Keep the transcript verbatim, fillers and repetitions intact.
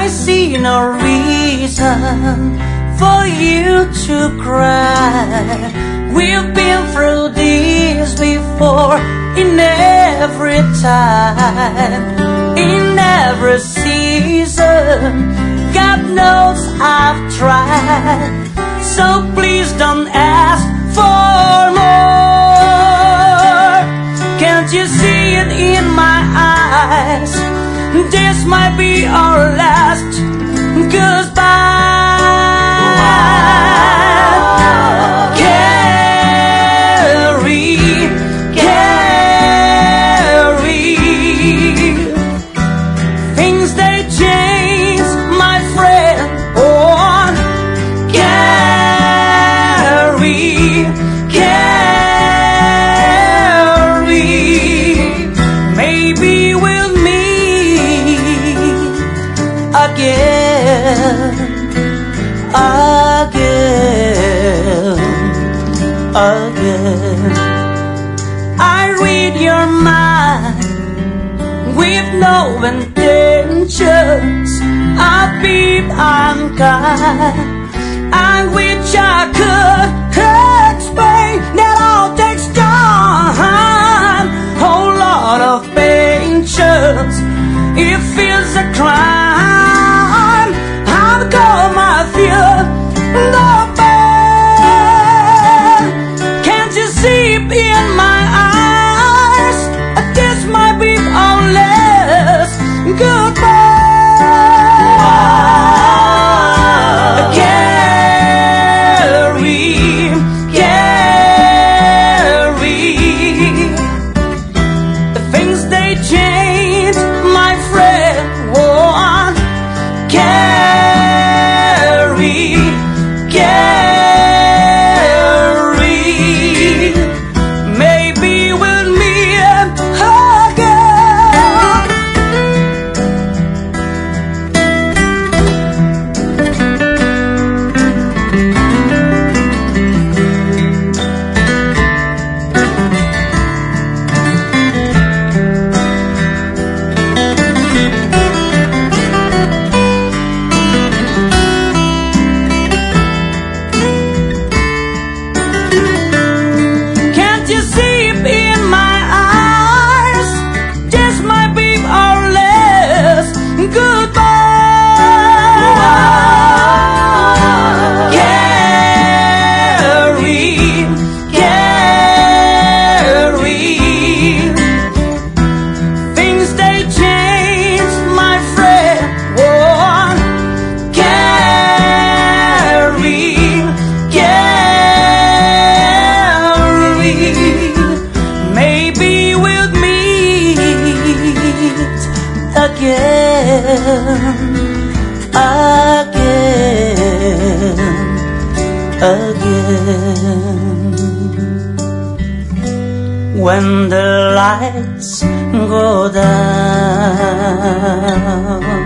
I see no reason for you to cry. We've been through this before, in every time, in every season. God knows I've tried, so please don't ask for more. Can't you see it in my eyes? This might be our last goodbye. Again, again, again. I read your mind with no intentions of being unkind. I wish I could explain that all takes time, whole lot of patience. It feels a crime. Come, I feel the pain. Can't you see it in my eyes? This might be our last goodbye. Carry, carry. The things they change, my friend. One, carry. Again, again, again. When the lights go down.